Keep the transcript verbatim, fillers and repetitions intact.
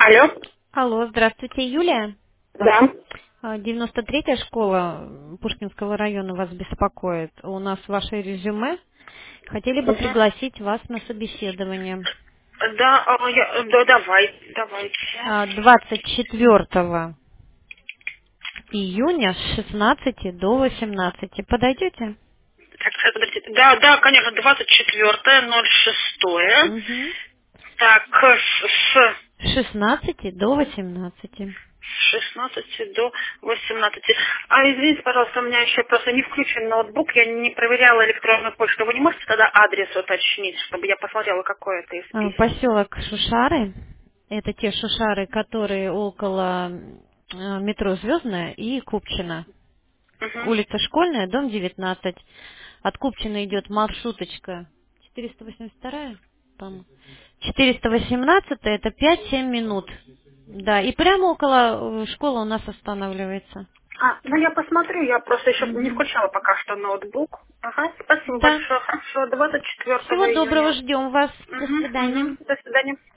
Алло. Алло, здравствуйте, Юлия. Да. А, девяносто третья школа м, Пушкинского района вас беспокоит. У нас ваше резюме. Хотели бы Мгм. пригласить вас на собеседование. Да, а, я- да, давай, давайте. А, двадцать четвёртого июня с шестнадцати до восемнадцати. Подойдете? Так, сейчас, подождите. Да, да, конечно, двадцать четвёртое, ноль шестое. Угу. Так, с, с С шестнадцати до восемнадцати. шестнадцати до восемнадцати. А извините, пожалуйста, у меня еще просто не включен ноутбук, я не проверяла электронную почту. Вы не можете тогда адрес уточнить, чтобы я посмотрела, какой это из А, писем? Поселок Шушары. Это те Шушары, которые около э, метро Звездная и Купчино. Угу. Улица Школьная, дом девятнадцать. От Купчино идет маршруточка четыреста восемьдесят два, по-моему. четыреста восемнадцать это пять-семь минут. Да, и прямо около э, школы у нас останавливается. А, ну я посмотрю, я просто еще не Мгм. включала пока что ноутбук. Ага, спасибо Да. большое, хорошо, двадцать четвёртого Всего доброго, июня. ждем вас. До Угу, свидания. угу, до свидания.